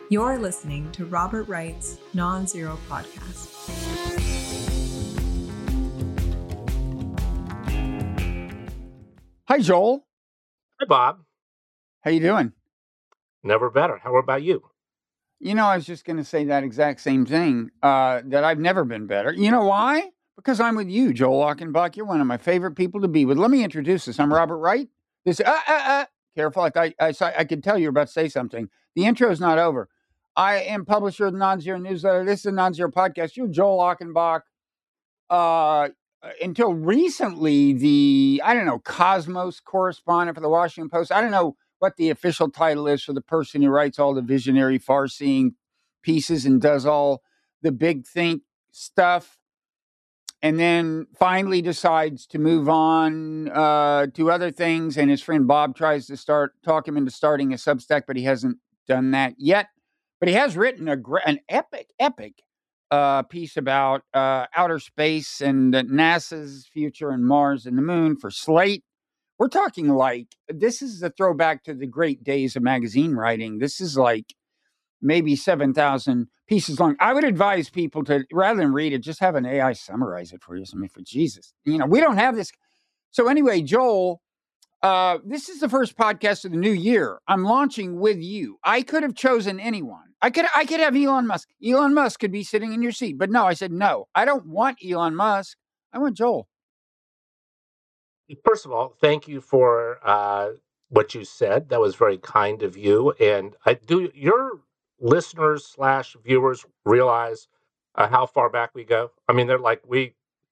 You're listening to Robert Wright's Non-Zero Podcast. Hi, Joel. Hi, Bob. How you doing? Never better. How about you? You know, I was just going to say that exact same thing, that I've never been better. You know why? Because I'm with you, Joel Achenbach. You're one of my favorite people to be with. Let me introduce this. I'm Robert Wright. This, careful. I could tell you were about to say something. The intro is not over. I am publisher of the Non-Zero Newsletter. This is a Non-Zero Podcast. You're Joel Achenbach. Until recently, the Cosmos correspondent for the Washington Post. I don't know what the official title is for the person who writes all the visionary, far-seeing pieces and does all the big think stuff, and then finally decides to move on to other things. And his friend Bob tries to talk him into starting a Substack, but he hasn't done that yet. But he has written an epic piece about outer space and NASA's future and Mars and the moon for Slate. We're talking like, this is a throwback to the great days of magazine writing. This is like maybe 7,000 pieces long. I would advise people to, rather than read it, just have an AI summarize it for you. I mean, for Jesus, we don't have this. So anyway, Joel, this is the first podcast of the new year. I'm launching with you. I could have chosen anyone. I could have Elon Musk. Elon Musk could be sitting in your seat. But no, I said, no, I don't want Elon Musk. I want Joel. First of all, thank you for what you said. That was very kind of you. And do your listeners / viewers realize how far back we go? I mean, they're like, we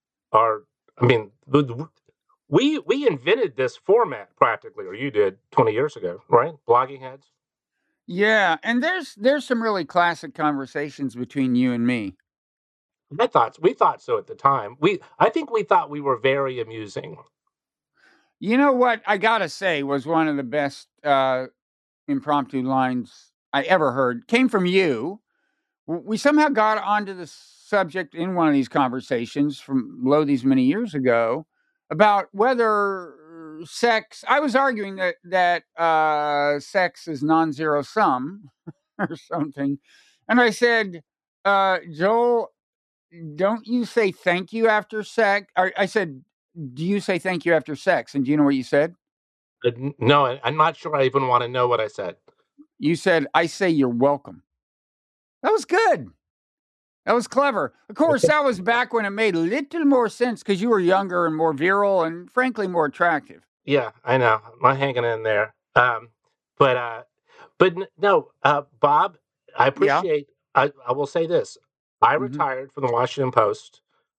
invented this format practically, or you did 20 years ago, right? Blogging Heads. Yeah, and there's some really classic conversations between you and me. We thought so at the time. I think we thought we were very amusing. You know what I gotta say was one of the best impromptu lines I ever heard. Came from you. We somehow got onto the subject in one of these conversations from these many years ago about whether sex. I was arguing that sex is non-zero sum or something, and I said, Joel, don't you say thank you after sex? I said, do you say thank you after sex? And do you know what you said? No, I'm not sure I even want to know what I said. You said, I say you're welcome. That was good. That was clever. Of course, that was back when it made a little more sense because you were younger and more virile and, frankly, more attractive. Yeah, I know. I'm hanging in there. But no, Bob, I appreciate. I will say this: I retired from the Washington Post,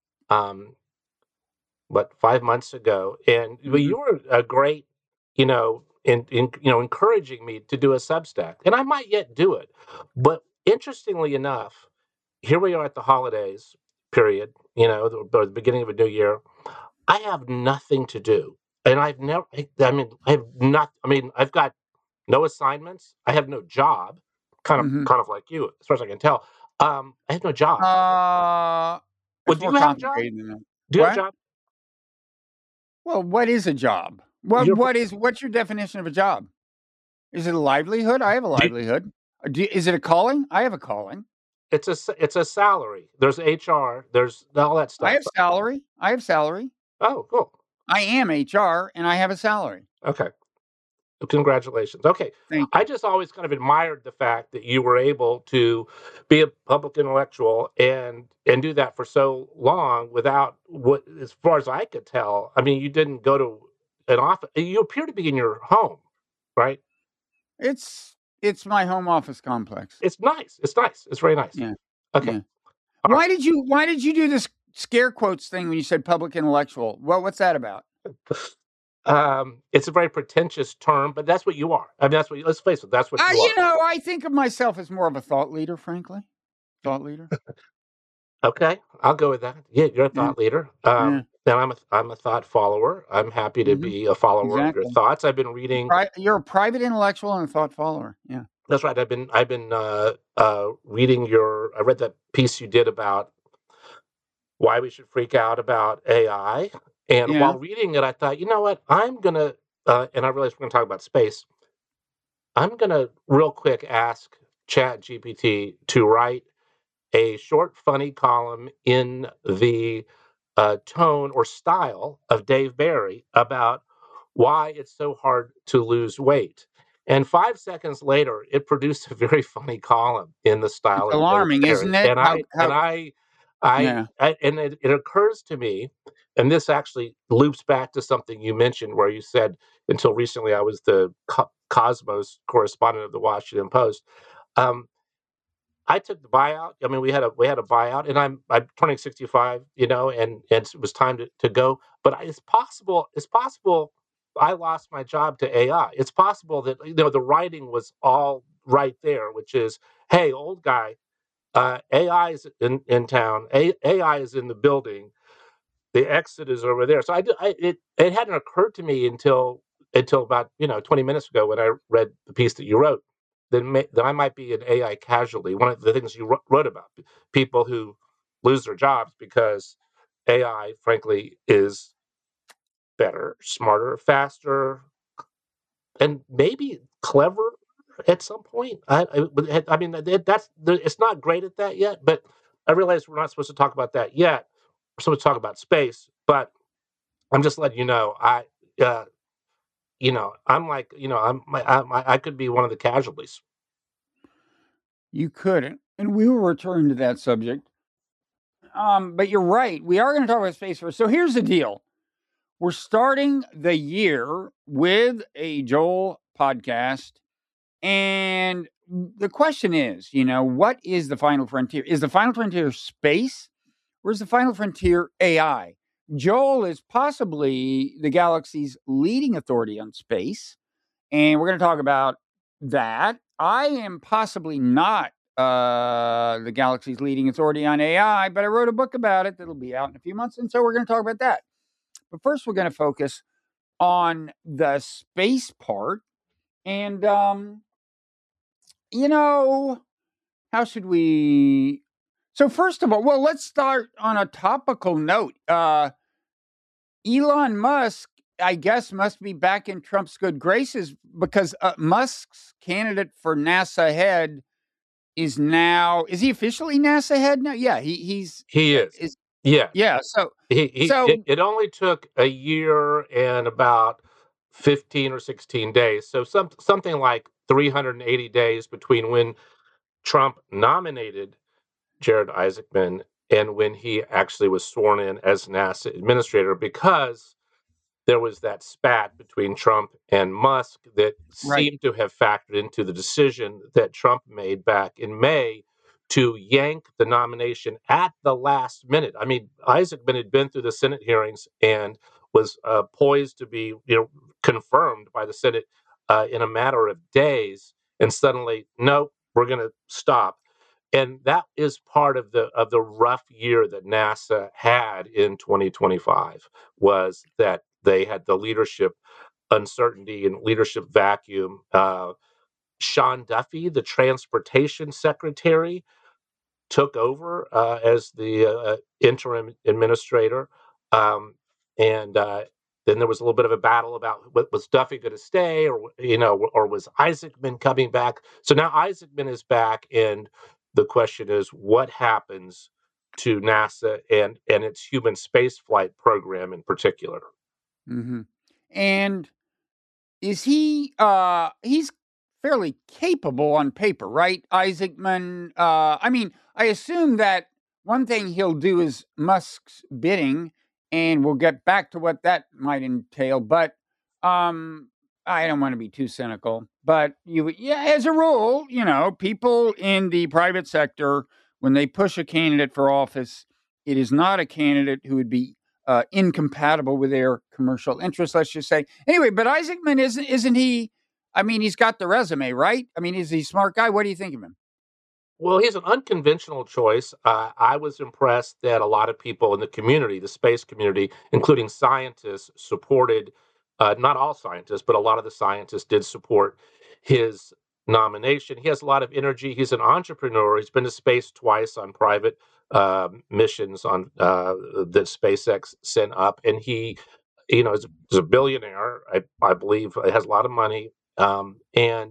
5 months ago, and you were a great, encouraging me to do a Substack, and I might yet do it. But interestingly enough, here we are at the holidays period, the beginning of a new year. I have nothing to do. And I've never, I mean, I have not, I mean, I've got no assignments. I have no job, kind of like you, as far as I can tell. I have no job. It's Do more you have a job? complicated than that. Do you have a job? Well, what is a job? What's your definition of a job? Is it a livelihood? I have a livelihood. Is it a calling? I have a calling. It's a salary. There's HR. There's all that stuff. I have salary. Oh, cool. I am HR and I have a salary. Okay. Congratulations. Okay. Thank you. I just always kind of admired the fact that you were able to be a public intellectual and do that for so long without as far as I could tell. I mean, you didn't go to an office. You appear to be in your home, right? It's my home office complex. It's nice. It's nice. It's very nice. Yeah. Okay. Yeah. Why did you do this scare quotes thing when you said public intellectual? Well, what's that about? It's a very pretentious term, but that's what you are. I mean, let's face it, that's what you are. I think of myself as more of a thought leader, frankly. Thought leader. Okay, I'll go with that. Yeah, you're a thought leader. And I'm a thought follower. I'm happy to be a follower of your thoughts. I've been reading. You're a private intellectual and a thought follower. Yeah, that's right. I've been reading I read that piece you did about why we should freak out about AI. And while reading it, I thought, you know what? I'm gonna, and I realized we're gonna talk about space. I'm gonna real quick ask ChatGPT to write a short, funny column in the tone or style of Dave Barry about why it's so hard to lose weight. And 5 seconds later, it produced a very funny column in the It's style of Dave alarming, isn't Barry. it? And How yeah. it occurs to me, and this actually loops back to something you mentioned, where you said until recently I was the Cosmos correspondent of the Washington Post. Um, I took the buyout. I mean, we had a buyout, and I'm turning 65, and it was time to go. But it's possible I lost my job to AI. It's possible that the writing was all right there, which is, hey, old guy, AI is in town. AI is in the building. The exit is over there. So it hadn't occurred to me until about 20 minutes ago when I read the piece that you wrote that I might be an AI casualty. One of the things you wrote about people who lose their jobs because AI, frankly, is better, smarter, faster, and maybe clever at some point. I mean, it's not great at that yet, but I realize we're not supposed to talk about that yet. We're supposed to talk about space, but I'm just letting you know. Uh, I'm like, I could be one of the casualties. You couldn't. And we will return to that subject. But you're right. We are going to talk about space first. So here's the deal. We're starting the year with a Joel podcast. And the question is, what is the final frontier? Is the final frontier space or is the final frontier AI? Joel is possibly the galaxy's leading authority on space. And we're going to talk about that. I am possibly not the galaxy's leading authority on AI, but I wrote a book about it that'll be out in a few months. And so we're going to talk about that. But first, we're going to focus on the space part. And, how should we? So, first of all, well, let's start on a topical note. Elon Musk, I guess, must be back in Trump's good graces because Musk's candidate for NASA head is he officially NASA head now? Yeah, He is. is Yes. yeah. So It, so it only took a year and about 15 or 16 days. So something like 380 days between when Trump nominated Jared Isaacman and when he actually was sworn in as NASA administrator, because there was that spat between Trump and Musk that right, seemed to have factored into the decision that Trump made back in May to yank the nomination at the last minute. I mean, Isaacman had been through the Senate hearings and was poised to be, confirmed by the Senate in a matter of days, and suddenly, nope, we're going to stop. And that is part of the rough year that NASA had in 2025, was that they had the leadership uncertainty and leadership vacuum. Sean Duffy, the transportation secretary, took over as the interim administrator. Um, and then there was a little bit of a battle about was Duffy going to stay, or was Isaacman coming back? So now Isaacman is back, and the question is, what happens to NASA and its human spaceflight program in particular? hmm and is he's fairly capable on paper, right? Isaacman. I mean, I assume that one thing he'll do is Musk's bidding, and we'll get back to what that might entail. But I don't want to be too cynical. But as a rule, people in the private sector, when they push a candidate for office, it is not a candidate who would be incompatible with their commercial interests, let's just say. Anyway, but Isaacman isn't he? I mean, he's got the resume, right? I mean, is he a smart guy? What do you think of him? Well, he's an unconventional choice. I was impressed that a lot of people in the community, the space community, including scientists, supported, not all scientists, but a lot of the scientists did support his nomination. He has a lot of energy. He's an entrepreneur. He's been to space twice on private missions that SpaceX sent up. And he, is a billionaire, I believe, has a lot of money. And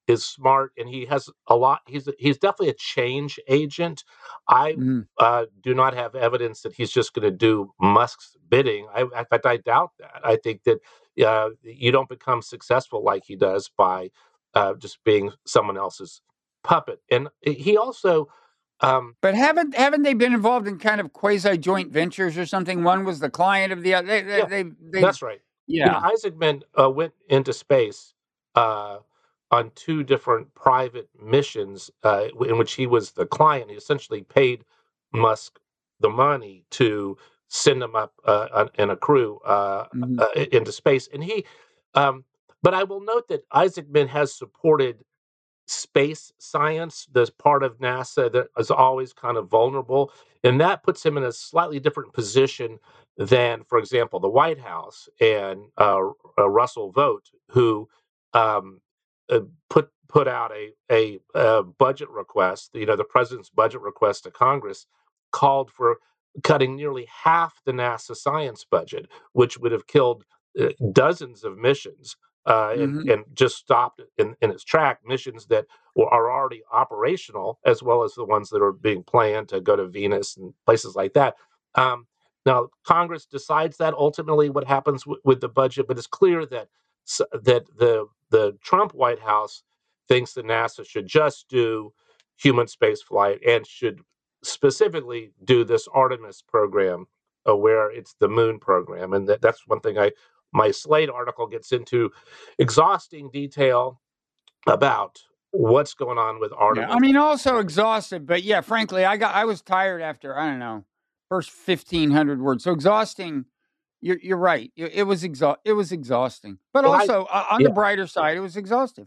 is smart, and he has a lot. He's definitely a change agent. I Mhm. do not have evidence that he's just going to do Musk's bidding. In fact, I doubt that. I think that you don't become successful like he does by just being someone else's puppet. And he also, um, But haven't they been involved in kind of quasi joint ventures or something? One was the client of the other. yeah, They that's right. Yeah, yeah. Isaacman went into space uh, on two different private missions in which he was the client. He essentially paid Musk the money to send him up in a crew Mhm. into space. And um, but I will note that Isaacman has supported space science, this part of NASA that is always kind of vulnerable. And that puts him in a slightly different position than, for example, the White House and Russell Vogt, who um, uh, put out a budget request. The president's budget request to Congress called for cutting nearly half the NASA science budget, which would have killed dozens of missions Mhm. and just stopped in its track missions that are already operational, as well as the ones that are being planned to go to Venus and places like that. Um, Now, Congress decides that ultimately what happens with the budget, but it's clear that that the Trump White House thinks that NASA should just do human space flight and should specifically do this Artemis program, where it's the moon program, and that's one thing my Slate article gets into exhausting detail about what's going on with Yeah. I Artemis. mean, also exhausted, but yeah, frankly, I was tired after, I don't know, first 1,500 words. So exhausting. You're right. It was exhausting, but And I, also on yeah, the brighter side, it was exhaustive.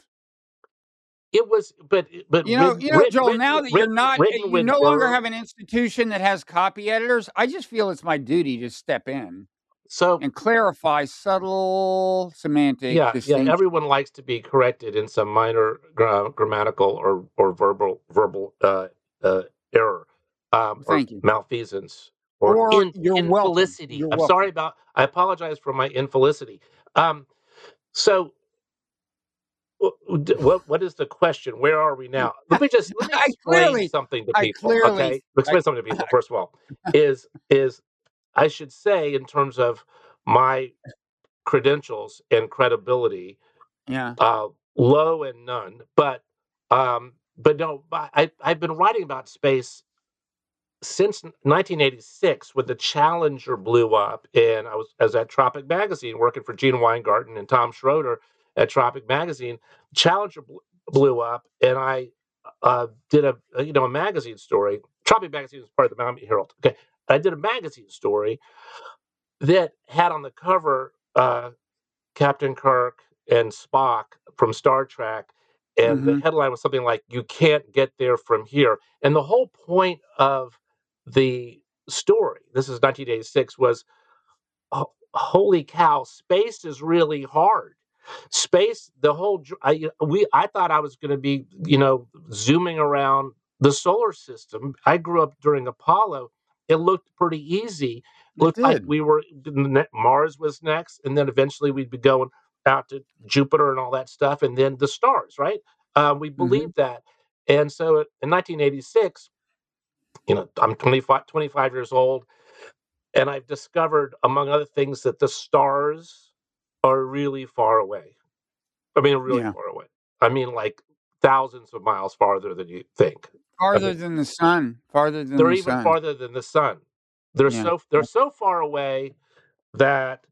it was, but Joel. Now that written you with no longer verve. have an institution that has copy editors, I just feel it's my duty to step in So and clarify subtle semantic yeah, distinctions. everyone likes to be corrected in some minor grammatical or verbal uh, error, or Thank you. malfeasance, or Or you're welcome. infelicity. You're I'm sorry welcome. about. I apologize for my infelicity. Um, so what is the question? Where are we now? Let me I explain clearly, something to I people. clearly, Okay, I, explain something to people. First of all, is I should say in terms of my credentials and credibility, yeah. low and none. But no, I've been writing about space since 1986 when the Challenger blew up, and I was at Tropic Magazine working for Gene Weingarten and Tom Schroeder at Tropic Magazine. Challenger blew up, and I did a magazine story. Tropic Magazine was part of the Miami Herald. Okay, I did a magazine story that had on the cover Captain Kirk and Spock from Star Trek, and the Hmm. headline was something like "You can't get there from here." And the whole point of the story, this is 1986, was holy cow, space is really hard. Space, the whole I thought I was going to be, zooming around the solar system. I grew up during Apollo. It looked pretty easy. It Looked like did. we were Mars was next, and then eventually we'd be going out to Jupiter and all that stuff, and then the stars. Right? We Hmm. believed that, and so in 1986, I'm 25 years old, and I've discovered, among other things, that the stars are really far away. I mean, really Yeah. far away. I mean, like thousands of miles farther than you think. I Farther mean, than the sun. Farther than they're the even sun. farther than the sun. They're Yeah. so far away that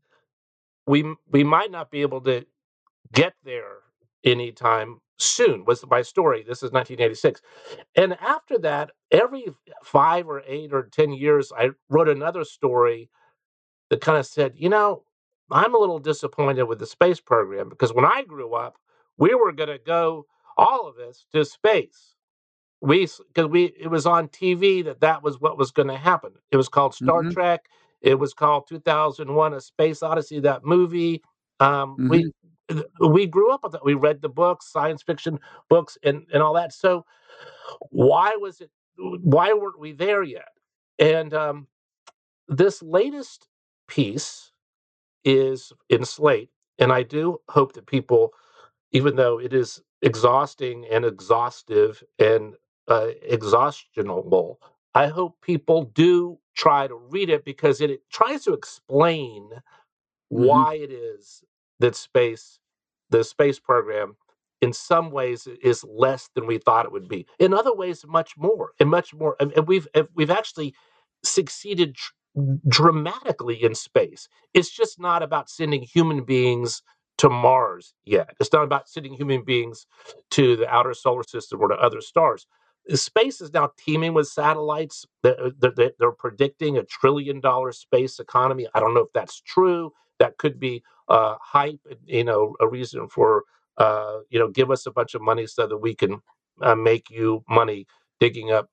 we might not be able to get there anytime soon. Was my story. This is 1986, and after that, every 5 or 8 or 10 years, I wrote another story that kind of said, I'm a little disappointed with the space program because when I grew up, we were going to go, all of us, to space. Because it was on TV that was what was going to happen. It was called Star Hmm. Trek. It was called 2001: A Space Odyssey. That movie. Hmm. We grew up with that. We read the books, science fiction books, and all that. So why was it? Why weren't we there yet? And this latest piece is in Slate, and I do hope that people, even though exhausting and exhaustive and exhaustionable. I hope people do try to read it because it tries to explain Hmm. why it is that the space program, in some ways is less than we thought it would be. In other ways, much more and much more. And we've actually succeeded dramatically in space. It's just not about sending human beings to Mars yet. It's not about sending human beings to the outer solar system or to other stars. Space is now teeming with satellites. They're predicting $1 trillion space economy. I don't know if that's true. That could be hype, a reason for, give us a bunch of money so that we can make you money digging up,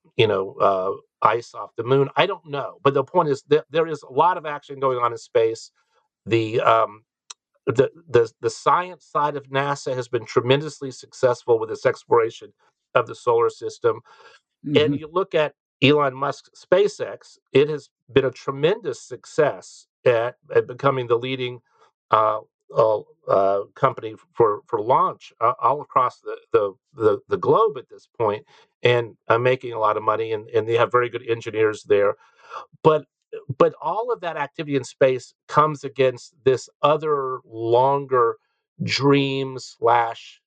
ice off the moon. I don't know. But the point is that there is a lot of action going on in space. The the science side of NASA has been tremendously successful with its exploration of the solar system. And Hmm. you look at Elon Musk's SpaceX, it has been a tremendous success at becoming the leading uh, company for launch all across the globe at this point, and making a lot of money, and they have very good engineers there. But but all of that activity in space comes against this other longer dream slash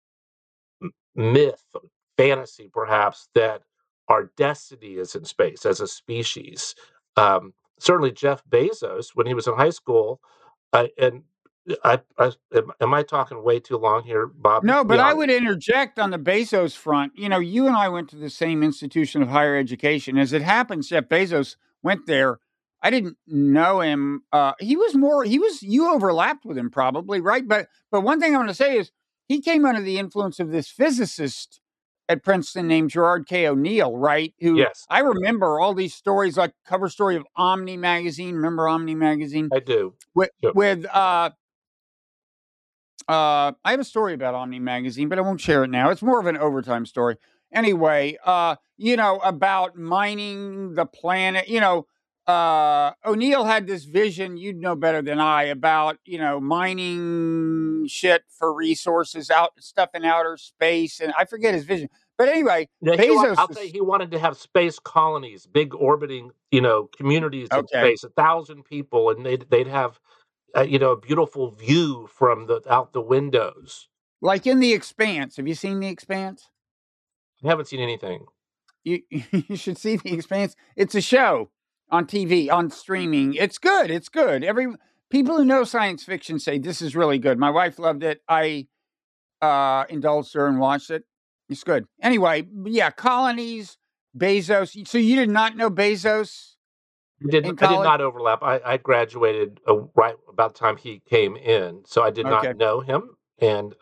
myth, fantasy perhaps, that our destiny is in space as a species. Certainly, Jeff Bezos, when he was in high school, and am I talking way too long here, Bob? No, Be but I would honest. interject on the Bezos front. You and I went to the same institution of higher education. As it happens, Jeff Bezos went there. I didn't know him. You overlapped with him probably, right? But one thing I want to say is he came under the influence of this physicist at Princeton named Gerard K. O'Neill, right? Who Yes, I remember all these stories, like cover story of Omni magazine. Remember Omni magazine I do. with Sure. with I have a story about Omni Magazine, but I won't share it now. It's more of an overtime story. Anyway, about mining the planet. O'Neill had this vision, you'd know better than I, about, mining shit for resources, out stuff in outer space. And I forget his vision. But anyway, Yeah, Bezos I'll tell you, was he wanted to have space colonies, big orbiting, communities in okay. space, 1,000 people, and they'd have, a beautiful view from the out the windows. Like in The Expanse. Have you seen The Expanse? I haven't seen anything. You you should see The Expanse. It's a show on TV, on streaming. It's good. It's good. Every people who know science fiction say this is really good. My wife loved it. I indulged her and watched it. It's good. Anyway, yeah, colonies, Bezos. So you did not know Bezos in I did college? not overlap. I graduated right about the time he came in, so I did not Okay. know him. And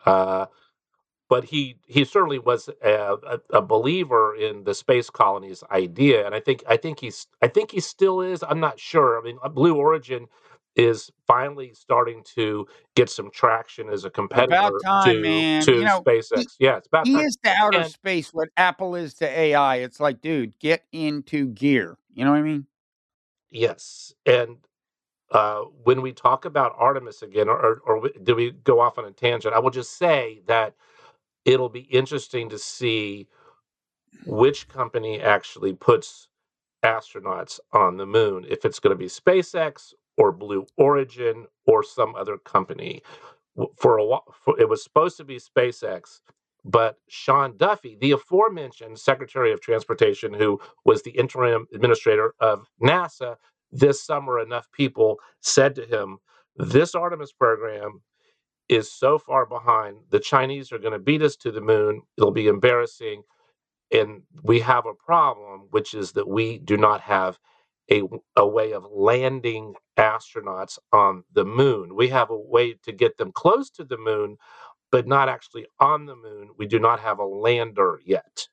but he certainly was a believer in the space colonies idea, and I think he still is. I'm not sure. I mean, Blue Origin is finally starting to get some traction as a About competitor time, man. to He SpaceX. Yeah, it's about he time. is to outer And space what Apple is to AI. It's like, dude, get into gear. You know what I mean? yes, and when we talk about Artemis again, do we go off on a tangent? I will just say that it'll be interesting to see which company actually puts astronauts on the moon, if it's going to be SpaceX or Blue Origin or some other company. For a while, it was supposed to be SpaceX, but Sean Duffy, the aforementioned Secretary of Transportation, who was the interim administrator of NASA, this summer, enough people said to him, "This Artemis program is so far behind. The Chinese are going to beat us to the moon. It'll be embarrassing. And we have a problem, which is that we do not have a way of landing astronauts on the moon. We have a way to get them close to the moon, but not actually on the moon. We do not have a lander yet."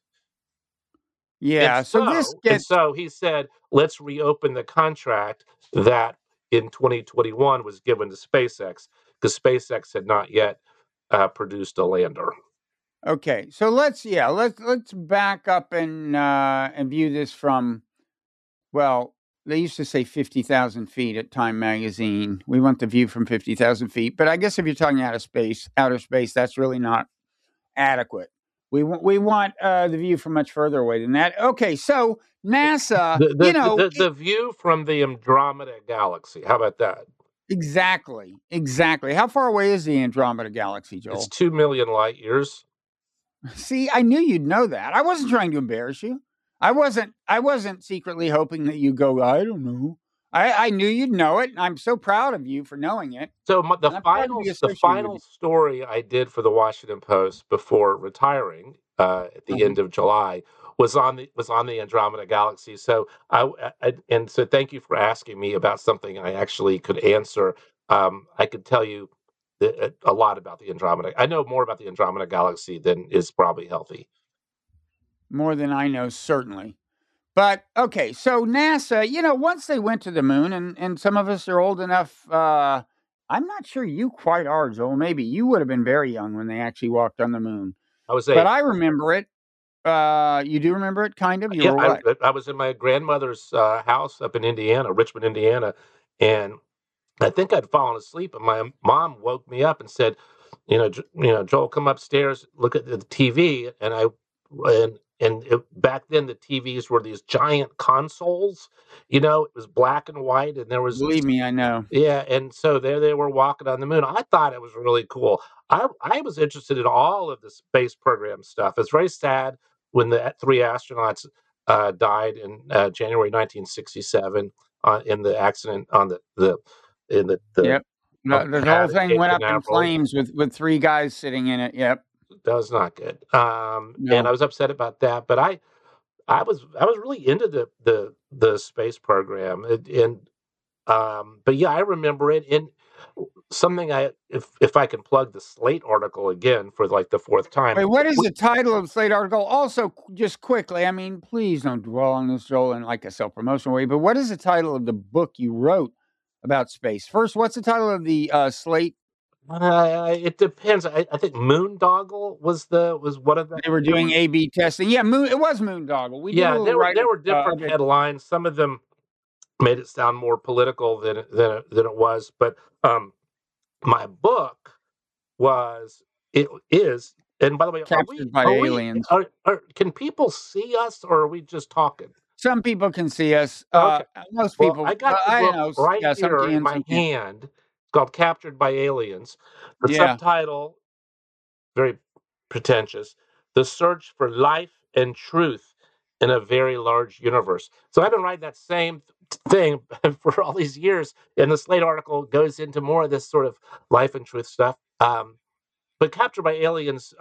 And Yeah. So this so and gets so he said, let's reopen the contract that in 2021 was given to SpaceX, because SpaceX had not yet produced a lander. okay. So let's back up and view this from, well, they used to say 50,000 feet at Time Magazine. We want the view from 50,000 feet, but I guess if you're talking outer space, that's really not adequate. We want the view from much further away than that. Okay, so NASA, The view from the Andromeda Galaxy. How about that? exactly. How far away is the Andromeda Galaxy, Joel? It's 2 million light years. See, I knew you'd know that. I wasn't trying to embarrass you. I wasn't secretly hoping that you go, I don't know. I knew you'd know it, and I'm so proud of you for knowing it. So the I'm proud to be the associated with final you. story I did for the Washington Post before retiring at the end of July was on the Andromeda Galaxy. So so thank you for asking me about something I actually could answer. I could tell you a lot about the Andromeda. I know more about the Andromeda Galaxy than is probably healthy. More than I know, certainly. But okay, so NASA, once they went to the moon, and some of us are old enough. I'm not sure you quite are, Joel. Maybe you would have been very young when they actually walked on the moon. I was But 8. I remember it. You do remember it, kind of. You Yeah, were what? I was in my grandmother's house up in Indiana, Richmond, Indiana, and I think I'd fallen asleep, and my mom woke me up and said, Joel, come upstairs, look at the TV." Back then the TVs were these giant consoles. It was black and white, and there was Believe me, I know. yeah, and so there they were walking on the moon. I thought it was really cool. I was interested in all of the space program stuff. It's very sad when the 3 astronauts died in January 1967 in the accident on the in the Yep. on the The whole pad at thing Cape went up in Canaveral. flames with 3 guys sitting in it. Yep. That was not good. And I No. was upset about that. But I was really into the space program, but yeah, I remember it. And something if I can plug the Slate article again for like the 4th time. Wait, what is the title of the Slate article? Also, just quickly, I mean, please don't dwell on this, Joel, in like a self-promotional way, but what is the title of the book you wrote about space? First, what's the title of the Slate? It depends. I think Moondoggle was one of the. They were doing A/B testing. Yeah, it was Moondoggle. We did a Yeah, little write there up were different of it. headlines. Some of them made it sound more political than it was. But my book it is. And by the way, Captured by aliens. can people see us, or are we just talking? Some people can see us. Okay. Most Well, people, I got the I don't book know. right Yeah, some here in can, my some can't. hand. It's called Captured by Aliens. The Yeah. subtitle, very pretentious, The Search for Life and Truth in a Very Large Universe. So I've been writing that same thing for all these years, and the Slate article goes into more of this sort of life and truth stuff. But Captured by Aliens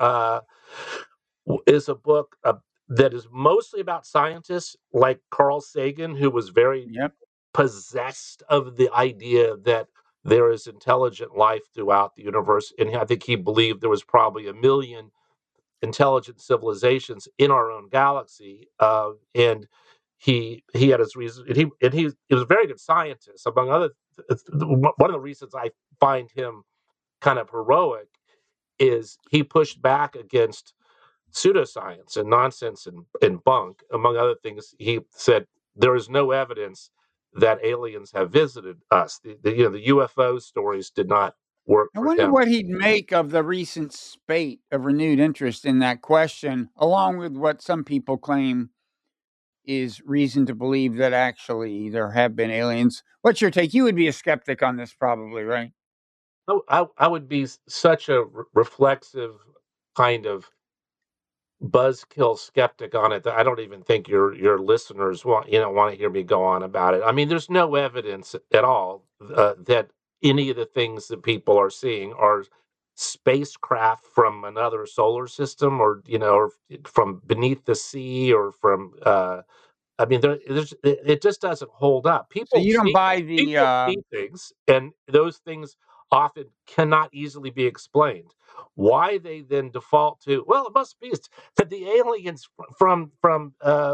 is a book that is mostly about scientists like Carl Sagan, who was very Yep. possessed of the idea that there is intelligent life throughout the universe. And I think he believed there was probably 1 million intelligent civilizations in our own galaxy. And he had his reasons, and he was a very good scientist. Among other, one of the reasons I find him kind of heroic is he pushed back against pseudoscience and nonsense and bunk. Among other things, he said there is no evidence that aliens have visited us. The UFO stories did not work I for wonder him. what he'd make of the recent spate of renewed interest in that question, along with what some people claim is reason to believe that actually there have been aliens. What's your take? You would be a skeptic on this, probably, right? I would be such a reflexive kind of buzzkill skeptic on it that I don't even think your listeners want to hear me go on about it. I mean, there's no evidence at all that any of the things that people are seeing are spacecraft from another solar system, or from beneath the sea, or from I mean, it just doesn't hold up. So you don't buy the People see things, and those things often cannot easily be explained. Why they then default to, well, it must be that the aliens from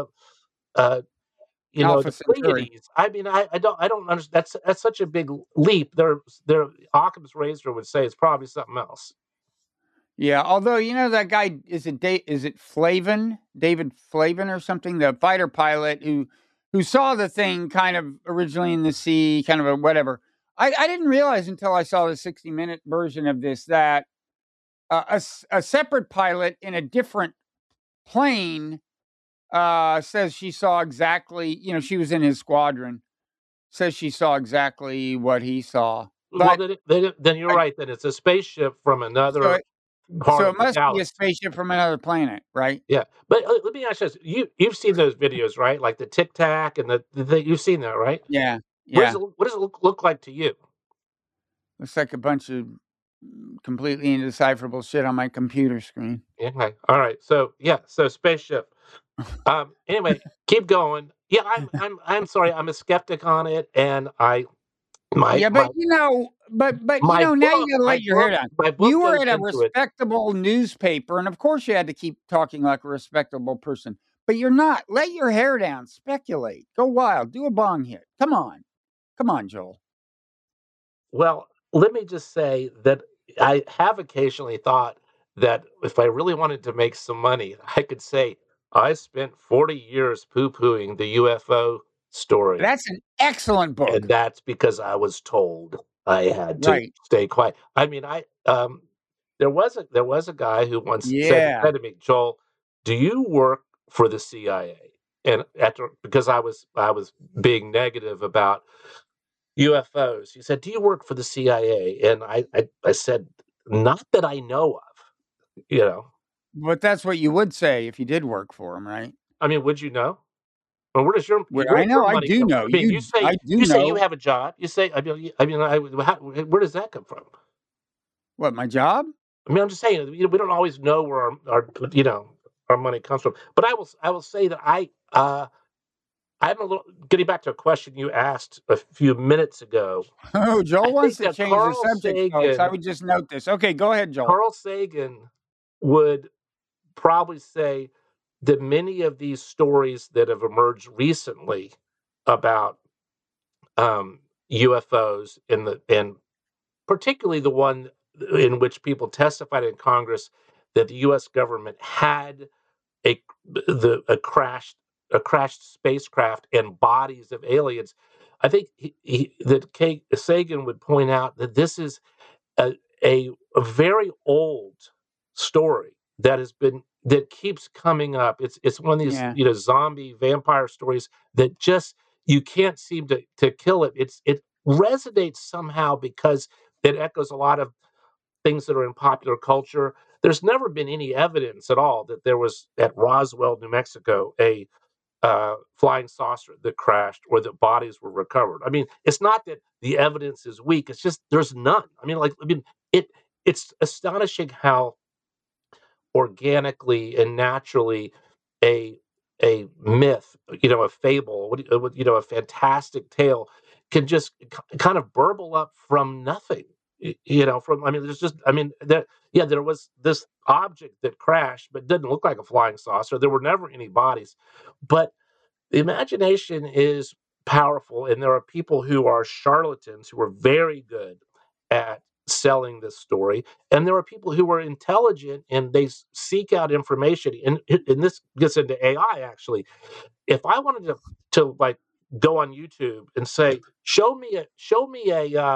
Alpha the Centauri. Pleiades. I mean, I don't understand. That's such a big leap. There Occam's razor would say it's probably something else. Yeah, although that guy is it Flavin, David Flavin or something, the fighter pilot who saw the thing kind of originally in the sea, kind of a whatever. I didn't realize until I saw the 60-minute version of this that a separate pilot in a different plane says she saw exactly, she was in his squadron, says she saw exactly what he saw. Well, But then you're right. Then it's a spaceship from so another it, part so of it the must be a galaxy. spaceship from another planet, right? Yeah, but let me ask you this: you've seen those videos, right? Like the Tic Tac and the thing. You've seen that, right? Yeah, What yeah. does it look like to you? Looks like a bunch of completely indecipherable shit on my computer screen. Yeah. Okay. All right. So yeah. So spaceship. Anyway, keep going. Yeah. I'm sorry. I'm a skeptic on it, and my Yeah, my but now you got to my let your hair down. book You were goes at a into it. respectable newspaper, and of course you had to keep talking like a respectable person. But you're not. Let your hair down. Speculate. Go wild. Do a bong hit. Come on, Joel. Well, let me just say that I have occasionally thought that if I really wanted to make some money, I could say I spent 40 years poo-pooing the UFO story, That's an excellent and book. that's because I was told I had to Right. stay quiet. I mean, there was a guy who once Yeah. said to me, Joel, do you work for the CIA? And because I was being negative about UFOs. He said, "Do you work for the CIA?" And I said, "Not that I know of." You know, But that's what you would say if you did work for him, right? I mean, would you know? Well, Well, where I does your know. I money do come from? know. I mean, I do you say you know. have a job. You say, where does that come from? What, my job? I mean, I'm just saying, we don't always know where our money comes from. But I will say that I'm a little getting back to a question you asked a few minutes ago. Oh, I Joel wants think to that change the subject, folks. I would just note this. Okay, go ahead, Joel. Carl Sagan would probably say that many of these stories that have emerged recently about UFOs and particularly the one in which people testified in Congress that the U.S. government had a a crashed spacecraft and bodies of aliens. I think Sagan would point out that this is a, a very old story that keeps coming up. It's one of these Yeah. zombie vampire stories that just you can't seem to kill it. It resonates somehow because it echoes a lot of things that are in popular culture. There's never been any evidence at all that there was at Roswell, New Mexico, a flying saucer that crashed or that bodies were recovered. I mean, it's not that the evidence is weak; it's just there's none. It it's astonishing how organically and naturally a a myth, a fable, a fantastic tale can just kind of burble up from nothing. From I mean, there's just I mean, there was this object that crashed, but didn't look like a flying saucer. There were never any bodies, but the imagination is powerful, and there are people who are charlatans who are very good at selling this story, and there are people who are intelligent and they seek out information. And this gets into AI actually. If I wanted to like go on YouTube and say, show me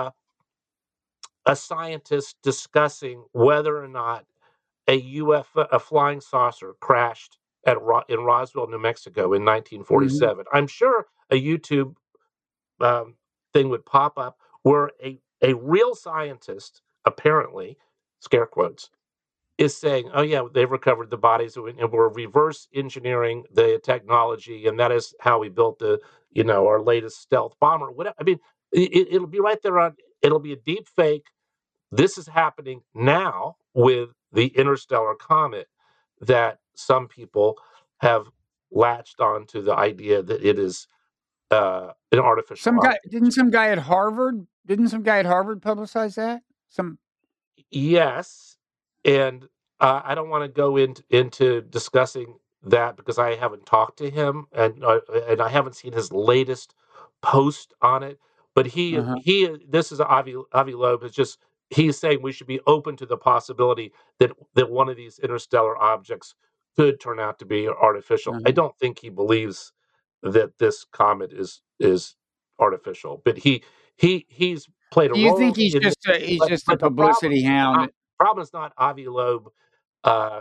a scientist discussing whether or not a flying saucer crashed in Roswell, New Mexico in Mhm. 1947. I'm sure a YouTube um, thing would pop up where a real scientist, apparently, scare quotes, is saying, "Oh yeah, they've recovered the bodies and we're reverse engineering the technology, and that is how we built our latest stealth bomber." Whatever. I mean, it'll be right there on. It'll be a deep fake. This is happening now with the interstellar comet that some people have latched on to the idea that it is an artificial object. Didn't some guy at Harvard publicize that? Some Yes, and I don't want to go into discussing that because I haven't talked to him and I haven't seen his latest post on it. But uh-huh. this is Avi Loeb is just he's saying we should be open to the possibility that one of these interstellar objects could turn out to be artificial. I Uh-huh. don't think he believes that this comet is artificial, but he's played a Do you think role in he's but just a but the publicity hound? problem is not Avi Loeb. Uh,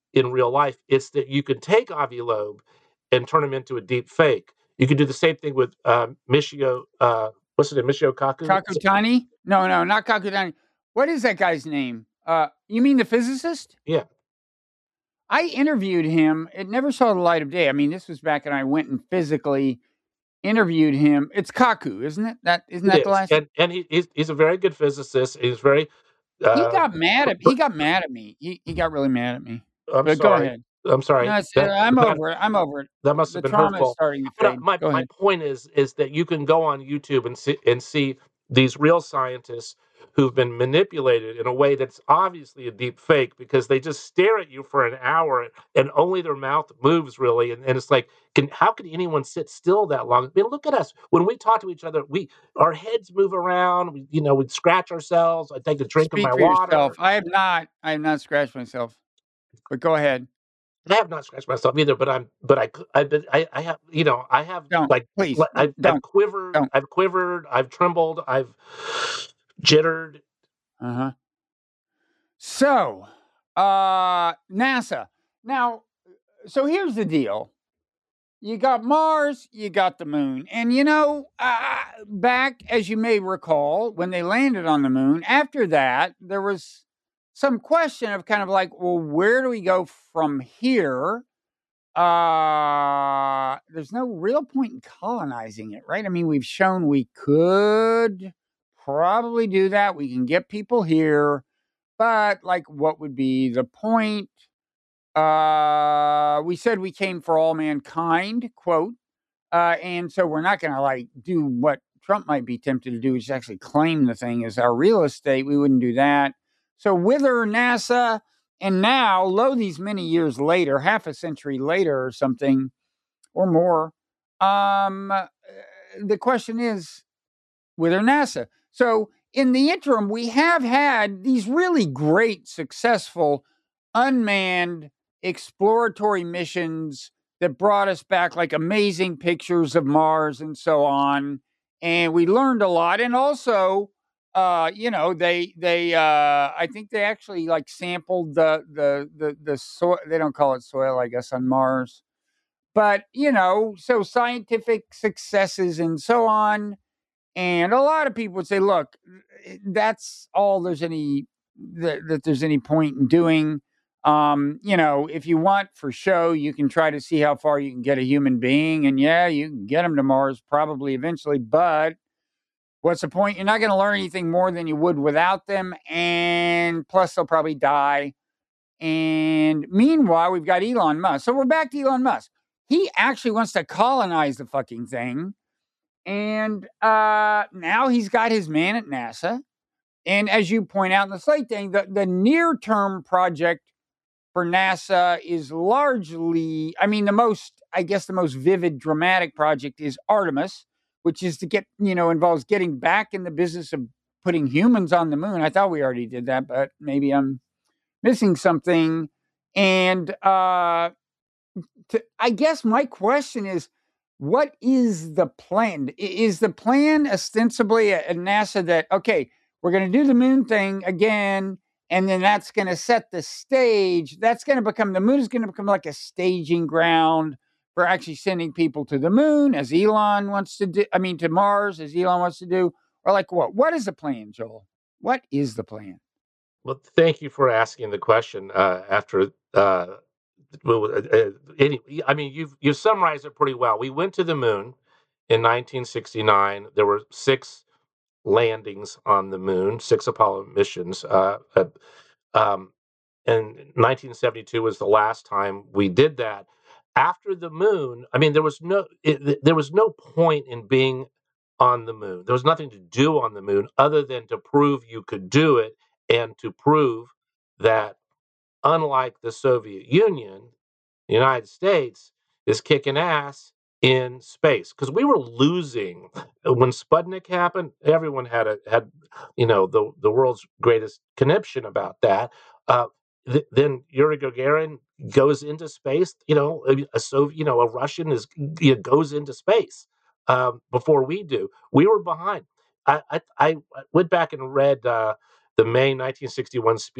in real life. It's that you can take Avi Loeb and turn him into a deep fake. You can do the same thing with Michio. What's his name? Michio Kaku. Kakutani? No, not Kakutani. What is that guy's name? You mean the physicist? Yeah. I interviewed him. It never saw the light of day. I mean, this was back when I went and physically interviewed him. It's Kaku, isn't it? Isn't that the last? And he's a very good physicist. He's very. He got mad at me. He got really mad at me. I'm But sorry. go ahead. I'm sorry. No, I'm over it. I'm over it. That must have The been trauma hurtful. is starting to But fade. my Go ahead. point is that you can go on YouTube and see these real scientists who've been manipulated in a way that's obviously a deep fake, because they just stare at you for an hour and only their mouth moves really, and it's like, how can anyone sit still that long? I mean, look at us when we talk to each other. Our heads move around. We scratch ourselves. I take a drink of Speak my for water. yourself. I have not scratched myself. But go ahead. I have not scratched myself either, but I have, I have Don't, like, please, I've don't. quivered, I've trembled, I've jittered. Uh-huh. So, NASA. Now, so here's the deal. You got Mars, you got the moon. And, back, as you may recall, when they landed on the moon, after that, there was some question of kind of like, well, where do we go from here? There's no real point in colonizing it, right? I mean, we've shown we could probably do that. We can get people here, but like, what would be the point? We said we came for all mankind, quote. And so we're not going to like do what Trump might be tempted to do, which is actually claim the thing as our real estate. We wouldn't do that. So wither NASA. And now, lo, these many years later, half a century later or something, or more, the question is, wither NASA. So in the interim, we have had these really great, successful, unmanned exploratory missions that brought us back like amazing pictures of Mars and so on. And we learned a lot. And also, they I think they actually like sampled the soil. They don't call it soil, I guess, on Mars. But, so scientific successes and so on. And a lot of people would say, look, that's all there's any that there's any point in doing. If you want for show, you can try to see how far you can get a human being. And yeah, you can get them to Mars probably eventually, but what's the point? You're not going to learn anything more than you would without them. And plus, they'll probably die. And meanwhile, we've got Elon Musk. So we're back to Elon Musk. He actually wants to colonize the fucking thing. And now he's got his man at NASA. And as you point out in the Slate thing, the near-term project for NASA is largely, the most vivid, dramatic project is Artemis, which is to involves getting back in the business of putting humans on the moon. I thought we already did that, but maybe I'm missing something. And I guess my question is, what is the plan? Is the plan ostensibly at NASA that, okay, we're going to do the moon thing again, and then that's going to set the stage. The moon is going to become like a staging ground for actually sending people to the moon, as Elon wants to do, to Mars, as Elon wants to do, or like what? What is the plan, Joel? What is the plan? Well, thank you for asking the question after you've summarized it pretty well. We went to the moon in 1969. There were 6 landings on the moon, 6 Apollo missions. And 1972 was the last time we did that. After the moon, there was no point in being on the moon. There was nothing to do on the moon other than to prove you could do it, and to prove that, unlike the Soviet Union, the United States is kicking ass in space, because we were losing when Sputnik happened. Everyone had the world's greatest conniption about that. Then Yuri Gagarin goes into space. A Russian goes into space before we do. We were behind. I went back and read the May 1961 speech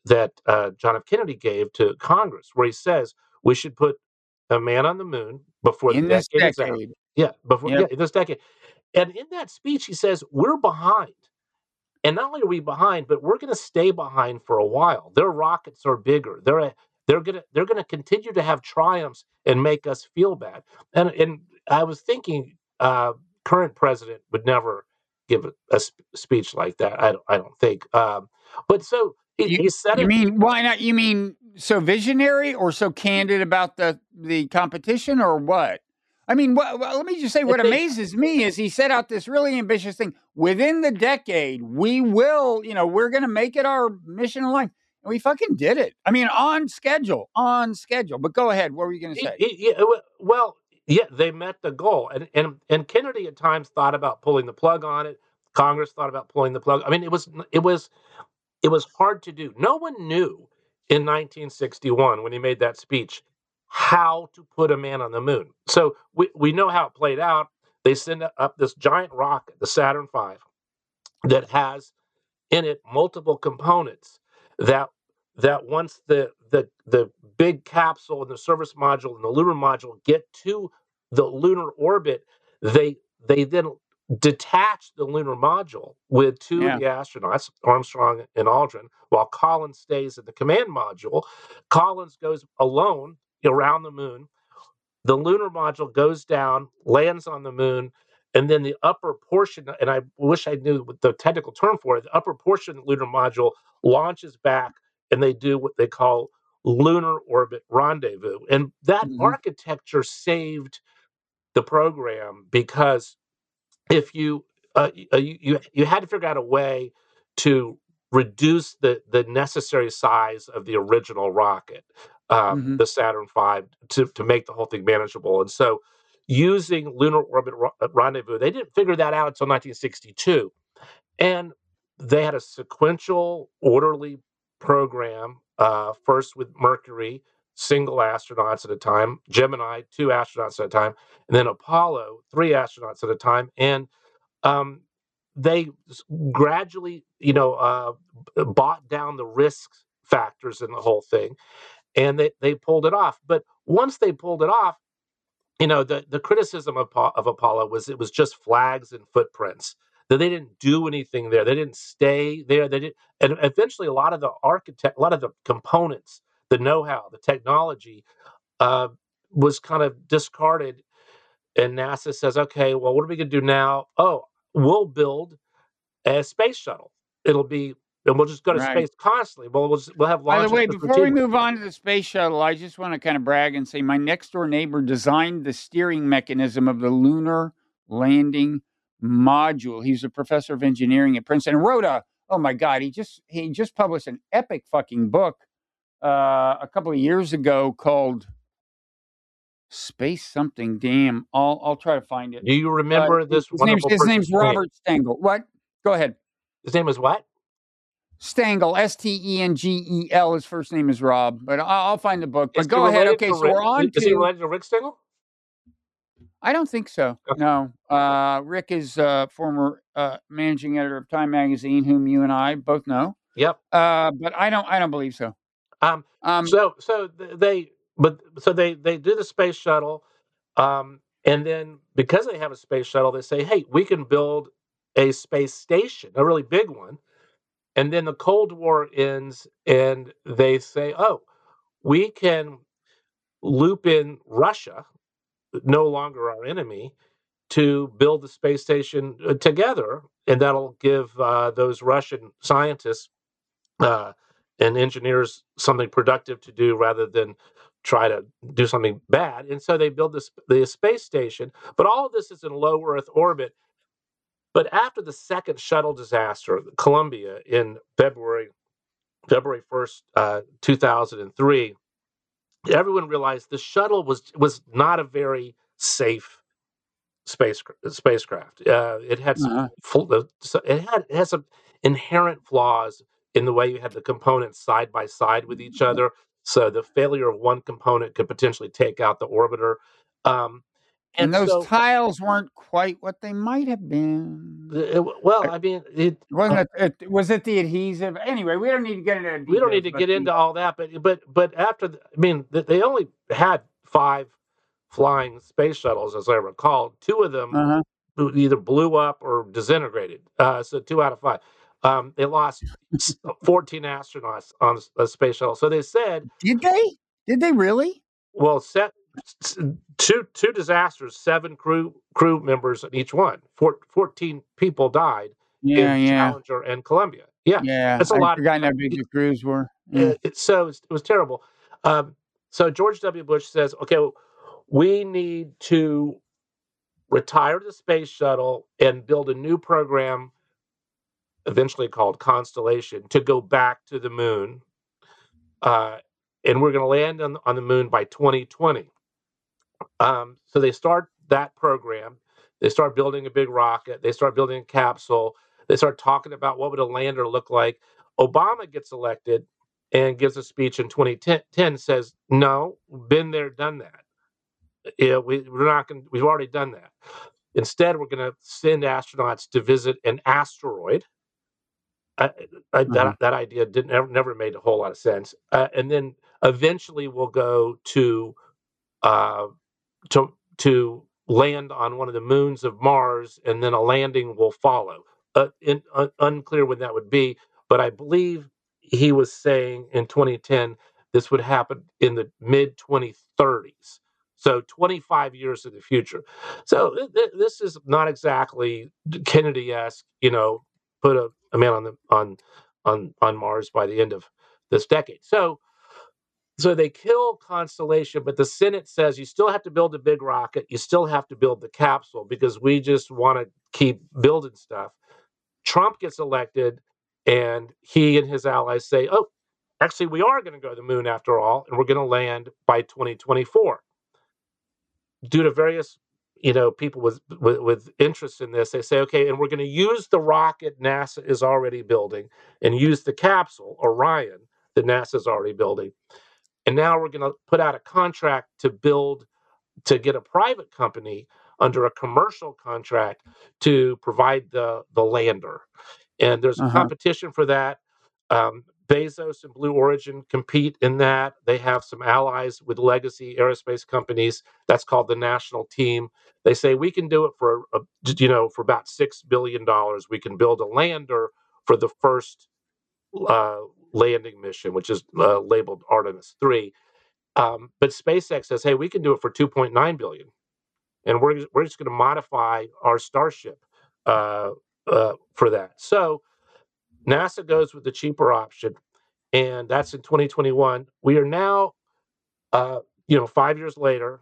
John F. Kennedy gave to Congress, where he says we should put a man on the moon before the In this decade is out. decade. Yeah, in this decade. And in that speech, he says we're behind. And not only are we behind, but we're going to stay behind for a while. Their rockets are bigger. They're going to continue to have triumphs and make us feel bad. And I was thinking, current president would never give a speech like that. I don't think. But so he said You it. mean why not? You mean so visionary or so candid about the competition or what? I mean, let me just say I what think amazes me is he set out this really ambitious thing. Within the decade, we will, we're going to make it our mission in life. And we fucking did it. I mean, on schedule, on schedule. But go ahead. What were you going to say? well, yeah, they met the goal, and Kennedy at times thought about pulling the plug on it. Congress thought about pulling the plug. I mean, it was hard to do. No one knew in 1961 when he made that speech how to put a man on the moon. So we know how it played out. They send up this giant rocket, the Saturn V, that has in it multiple components that once the big capsule and the service module and the lunar module get to the lunar orbit, they then detach the lunar module with two of Yeah. the astronauts, Armstrong and Aldrin, while Collins stays in the command module. Collins goes alone around the moon. The lunar module goes down, lands on the moon, and then the upper portion, and I wish I knew what the technical term for it, the upper portion of the lunar module launches back, and they do what they call lunar orbit rendezvous. And that Mhm. architecture saved the program because if you had to figure out a way to reduce the necessary size of the original rocket, Mhm. the Saturn V, to make the whole thing manageable. And so, using lunar orbit rendezvous, they didn't figure that out until 1962, and they had a sequential, orderly program. First with Mercury, single astronauts at a time; Gemini, two astronauts at a time; and then Apollo, three astronauts at a time. And um, they gradually, bought down the risk factors in the whole thing, and they pulled it off. But once they pulled it off, the criticism of Apollo was it was just flags and footprints. That they didn't do anything there. They didn't stay there. They didn't, and eventually, a lot of the components, the know-how, the technology, uh, was kind of discarded, and NASA says, okay, well, what are we going to do now? Oh, we'll build a space shuttle. It'll be, and we'll just go to Right. space constantly. Well, we'll have By the launches way, just before we routinely. move on to the space shuttle, I just want to kind of brag and say my next door neighbor designed the steering mechanism of the lunar landing module. He's a professor of engineering at Princeton and wrote oh my God, he just published an epic fucking book a couple of years ago called Space something. Damn, I'll try to find it. Do you Uh, remember this his name's wonderful his person's name's name? Robert Stengel. What? Go ahead. His name is what? Stengel, Stengel. His first name is Rob, but I'll find the book. Is But he go ahead. related Okay, to so Rick? we're on Is he to. related to Rick Stengel? I don't think so. Okay. No. Rick is former managing editor of Time Magazine, whom you and I both know. Yep. But I don't believe so. Um. Um, So they do the space shuttle, and then because they have a space shuttle, they say, hey, we can build a space station, a really big one. And then the Cold War ends, and they say, oh, we can loop in Russia, no longer our enemy, to build the space station together, and that'll give those Russian scientists uh, and engineers something productive to do rather than try to do something bad. And so they build the space station, but all of this is in low Earth orbit. But after the second shuttle disaster, Columbia, in February 1st, 2003, everyone realized the shuttle was not a very safe spacecraft. It had uh-huh. it had some inherent flaws in the way you had the components side by side with each other. So the failure of one component could potentially take out the orbiter. Um, And those so, tiles weren't quite what they might have been. well, I I mean, wasn't was it the adhesive? Anyway, we don't need to get into we don't need details, to but get into all that, but after, I mean, they only had 5 flying space shuttles, as I recall. 2 of them uh-huh. either blew up or disintegrated. So 2 out of 5. They lost 14 astronauts on a space shuttle. So they said, Did they? Did they really? well, two disasters, 7 crew members in each one. 14 people died Yeah, in yeah. Challenger and Columbia. Yeah, Yeah, that's a I'd lot. forgotten how big the crews were. Yeah. It was terrible. So George W. Bush says, okay, we need to retire the space shuttle and build a new program, eventually called Constellation, to go back to the moon. And we're going to land on the moon by 2020. So they start that program. They start building a big rocket. They start building a capsule. They start talking about what would a lander look like. Obama gets elected and gives a speech in 2010. Says, "No, been there, done that. Yeah, we're not going. We've already done that. Instead, we're going to send astronauts to visit an asteroid." I, Uh-huh. that idea didn't never made a whole lot of sense. And then eventually, we'll go uh, to land on one of the moons of Mars, and then a landing will follow. Unclear when that would be, but I believe he was saying in 2010 this would happen in the mid 2030s. So 25 years in the future. So this is not exactly Kennedy-esque. Put a man on Mars by the end of this decade. So they kill Constellation, but the Senate says you still have to build a big rocket. You still have to build the capsule because we just want to keep building stuff. Trump gets elected, and he and his allies say, oh, actually, we are going to go to the moon after all, and we're going to land by 2024. Due to various people with interest in this, they say, okay, and we're going to use the rocket NASA is already building and use the capsule, Orion, that NASA is already building. And now we're going to put out a contract to get a private company under a commercial contract to provide the lander. And there's a Uh-huh. competition for that. Bezos and Blue Origin compete in that. They have some allies with legacy aerospace companies. That's called the national team. They say we can do it for about $6 billion. We can build a lander for the first landing mission, which is labeled Artemis 3. But SpaceX says, hey, we can do it for 2.9 billion, and we're just going to modify our Starship for that. So NASA goes with the cheaper option, and that's in 2021. We are now, 5 years later.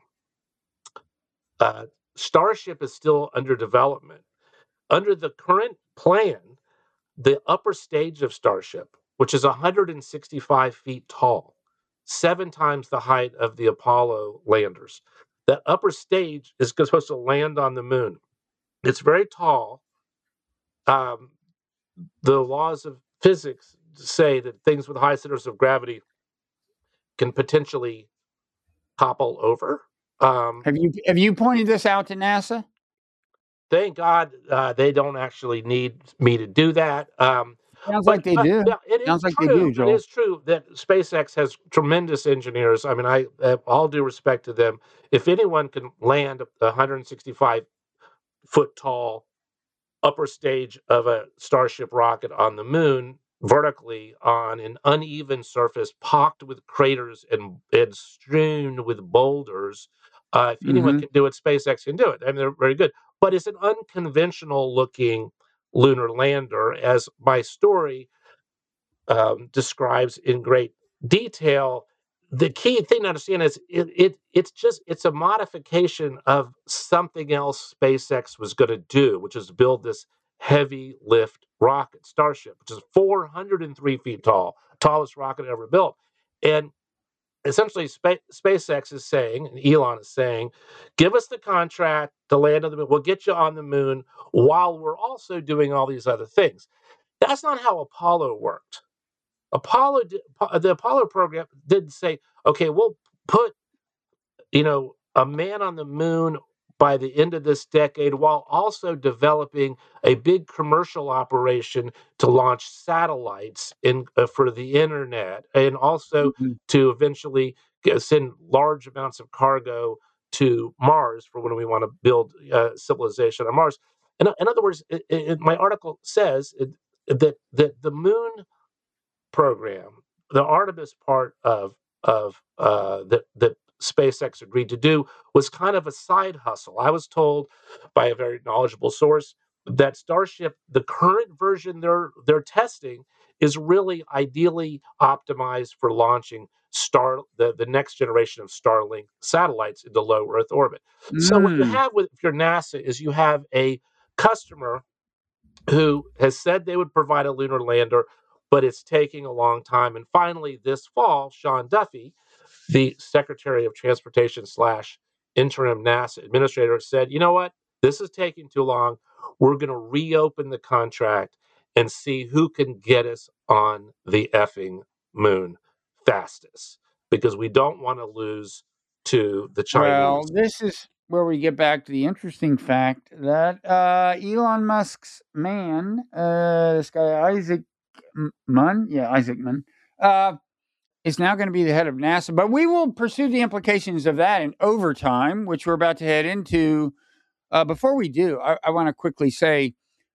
Starship is still under development. Under the current plan, the upper stage of Starship, which is 165 feet tall, 7 times the height of the Apollo landers. That upper stage is supposed to land on the moon. It's very tall. Um, the laws of physics say that things with high centers of gravity can potentially topple over. Have you pointed this out to NASA? Thank God they don't actually need me to do that. Sounds But like they do. yeah, it is Sounds like they true. do, It Joel. is true that SpaceX has tremendous engineers. I mean, I have all due respect to them. If anyone can land a 165-foot tall upper stage of a Starship rocket on the moon vertically on an uneven surface pocked with craters and strewn with boulders, if anyone Mm-hmm. can do it, SpaceX can do it. I mean, they're very good. But it's an unconventional looking lunar lander, as my story describes in great detail. The key thing to understand is it's a modification of something else SpaceX was going to do, which is build this heavy lift rocket, Starship, which is 403 feet tall, tallest rocket ever built. And essentially, SpaceX is saying, and Elon is saying, give us the contract to land on the moon. We'll get you on the moon while we're also doing all these other things. That's not how Apollo worked. The Apollo program didn't say, okay, we'll put a man on the moon by the end of this decade, while also developing a big commercial operation to launch satellites for the internet, and also Mhm. to eventually send large amounts of cargo to Mars for when we want to build civilization on Mars. In other words, my article says that the moon program, the Artemis part of that SpaceX agreed to do, was kind of a side hustle. I was told by a very knowledgeable source that Starship, the current version they're testing, is really ideally optimized for launching the next generation of Starlink satellites into low Earth orbit. So what you Mm. have with your NASA is you have a customer who has said they would provide a lunar lander, but it's taking a long time. And finally, this fall, Sean Duffy, the Secretary of Transportation slash interim NASA administrator, said, you know what? This is taking too long. We're going to reopen the contract and see who can get us on the effing moon fastest, because we don't want to lose to the Well, Chinese. this is where we get back to the interesting fact that Elon Musk's man, this guy Isaac Isaac Munn, is now going to be the head of NASA. But we will pursue the implications of that in overtime, which we're about to head into. Before we do, I want to quickly say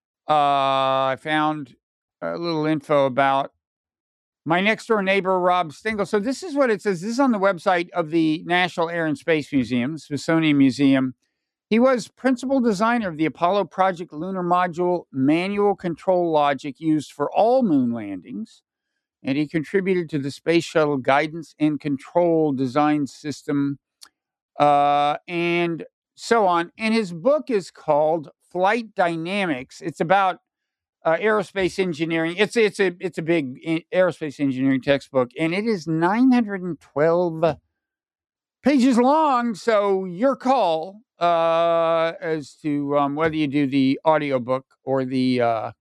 I found a little info about my next door neighbor, Rob Stingel. So this is what it says. This is on the website of the National Air and Space Museum, the Smithsonian Museum. He was principal designer of the Apollo Project lunar module manual control logic used for all moon landings, and he contributed to the Space Shuttle guidance and control design system, and so on. And his book is called Flight Dynamics. It's about aerospace engineering. It's a big aerospace engineering textbook, and it is 912 pages long. So your call as to whether you do the audiobook or the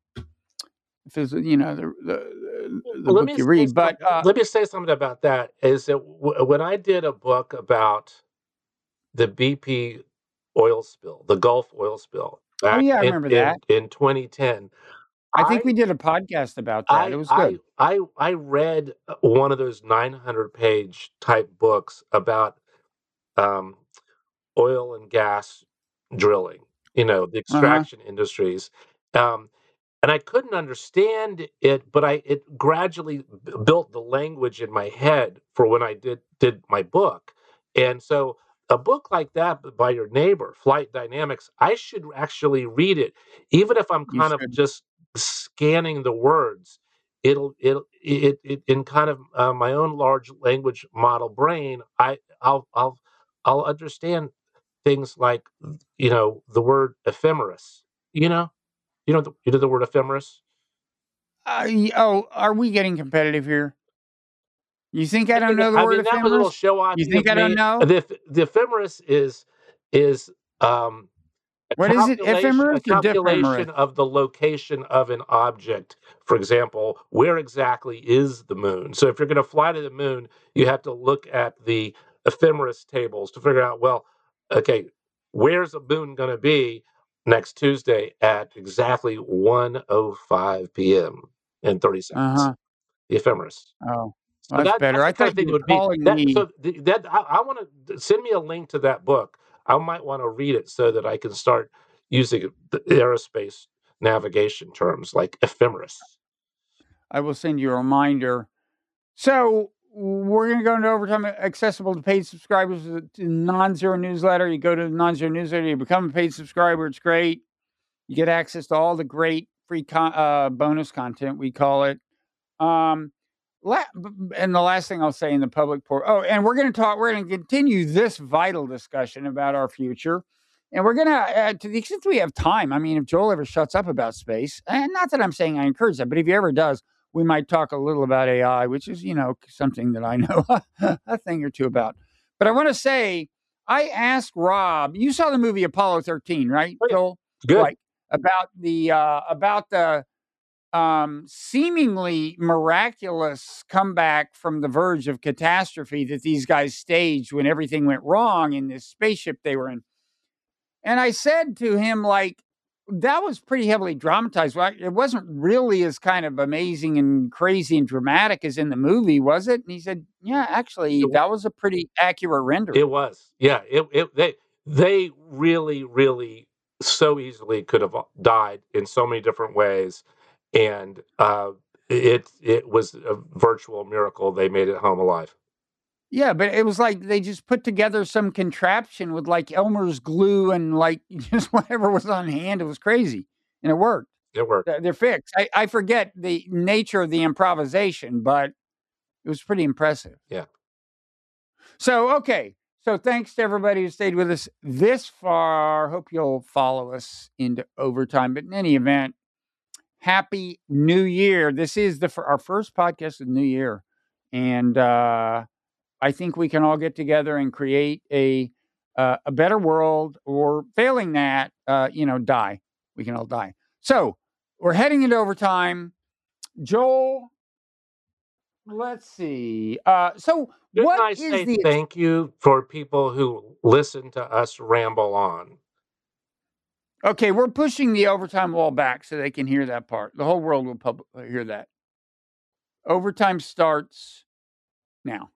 the Let book me you say read. But let me say something about that. Is that when I did a book about the BP oil spill, the Gulf oil spill, oh back yeah, I in remember in, that. in 2010, I think I we did a podcast about that. It I was I good. I read one of those 900-page type books about um, oil and gas drilling, the Uh huh. extraction industries. Um, and I couldn't understand it, but it gradually built the language in my head for when I did my book. And so a book like that by your neighbor, Flight Dynamics, I should actually read it, even if I'm You kind of should. just scanning the words. It in kind of my own large language model brain. I'll understand things like the word ephemeris. You know, the word ephemeris? Are we getting competitive here? You think I don't know the I word mean, that was a little ephemeris? show You offy think of I don't me. know? The ephemeris is a What is it? a Ephemeris or calculation diphemeris? of the location of an object. For example, where exactly is the moon? So if you're going to fly to the moon, you have to look at the ephemeris tables to figure out, well, okay, where's the moon going to be next Tuesday at exactly 1:05 p.m. and 30 Uh seconds? huh. The ephemeris. Oh, well, So that's better. that's I the kind thought of you thing that were would be calling that. me. So that I want to send me a link to that book. I might want to read it so that I can start using the aerospace navigation terms like ephemeris. I will send you a reminder. So we're going to go into overtime, accessible to paid subscribers to Non-Zero newsletter. You go to the Non-Zero newsletter, you become a paid subscriber. It's great. You get access to all the great free bonus content, we call it. Um, and the last thing I'll say in the public and we're going to continue this vital discussion about our future. And we're going to, to the extent we have time, I mean, if Joel ever shuts up about space, and not that I'm saying I encourage that, but if he ever does, we might talk a little about AI, which is, something that I know a thing or two about. But I want to say, I asked Rob, you saw the movie Apollo 13, right, Oh yeah, Joel? good. Right. About the seemingly miraculous comeback from the verge of catastrophe that these guys staged when everything went wrong in this spaceship they were in. And I said to him, like, that was pretty heavily dramatized. It wasn't really as kind of amazing and crazy and dramatic as in the movie, was it? And he said, yeah, actually, that was a pretty accurate rendering. It was. Yeah. They really, really so easily could have died in so many different ways. And it was a virtual miracle they made it home alive. Yeah, but it was like they just put together some contraption with like Elmer's glue and like just whatever was on hand. It was crazy. And it worked. It worked. They're fixed. I forget the nature of the improvisation, but it was pretty impressive. Yeah. So, okay. So thanks to everybody who stayed with us this far. Hope you'll follow us into overtime. But in any event, Happy New Year. This is our first podcast of the new year. And I think we can all get together and create a better world, or failing that, die. We can all die. So we're heading into overtime. Joel, let's see. So Didn't what I is say the... thank you for people who listen to us ramble on? Okay, we're pushing the overtime wall back so they can hear that part. The whole world will hear that. Overtime starts now.